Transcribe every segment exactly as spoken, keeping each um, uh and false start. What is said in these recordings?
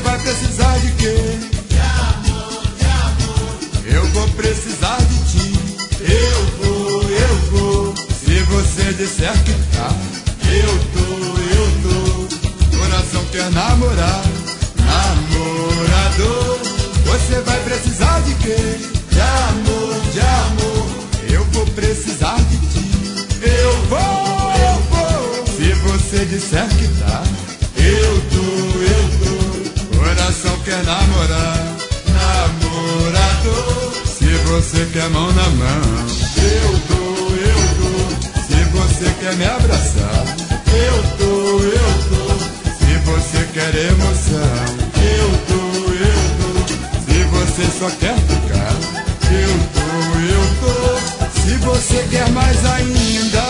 vai precisar de quê? De amor, de amor. Eu vou precisar de ti. Eu vou, eu vou. Se você disser que tá, Eu tô, eu tô. coração quer namorar. Namorador, você vai precisar de quê? De amor, de amor. Eu vou precisar de ti. Eu vou, eu vou. Se você disser que tá, Eu tô, eu tô. coração quer namorar. Namorador. Se você quer mão na mão, Eu tô, eu tô. se você quer me abraçar, Eu tô, eu tô. se você quer emoção, Eu tô, eu tô. se você só quer ficar, Eu tô, eu tô. se você quer mais ainda,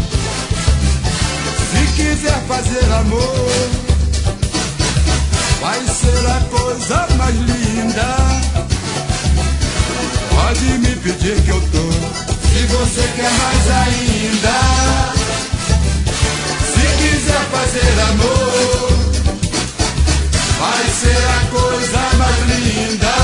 se quiser fazer amor, vai ser a coisa mais linda. Pode me pedir que eu tô. Se você quer mais ainda, se quiser fazer amor, vai ser a coisa mais linda.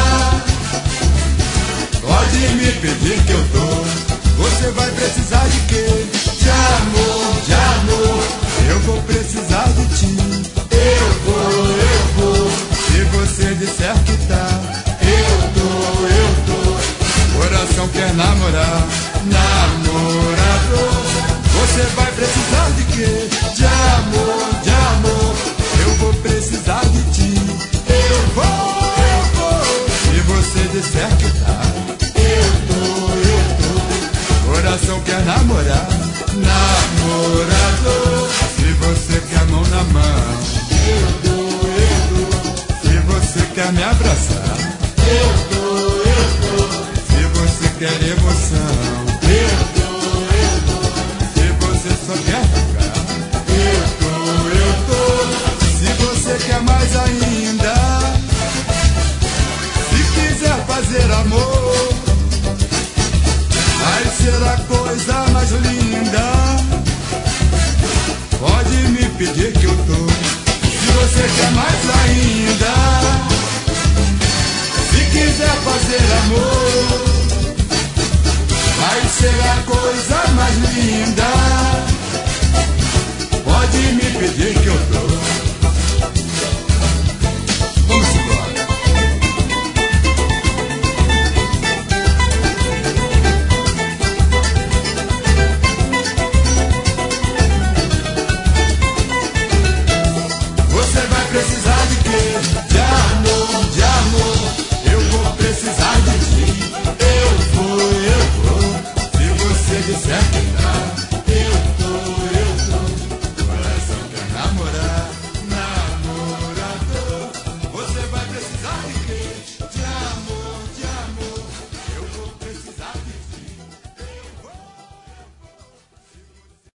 Pode me pedir que eu tô. Você vai precisar de quê? De amor, de amor. Eu vou precisar de ti. Eu vou, eu vou. Se você disser que tá, Eu tô, eu tô. coração quer namorar. Namorador. Você vai precisar de quê? De amor, de amor. Eu vou precisar de ti. Eu vou, eu vou. Se você disser que tá, Eu tô, eu tô. coração quer namorar. Namorador. Se você quer mão na mão, Eu tô, eu tô. se você quer me abraçar, Eu tô, eu tô. se você quer emoção, Eu tô, eu tô. se você só quer ficar, Eu tô, eu tô. se você quer mais ainda, se quiser fazer amor, vai ser a coisa mais linda. Pode me pedir que eu tô. Se você quer mais ainda, se quiser fazer amor, vai ser a coisa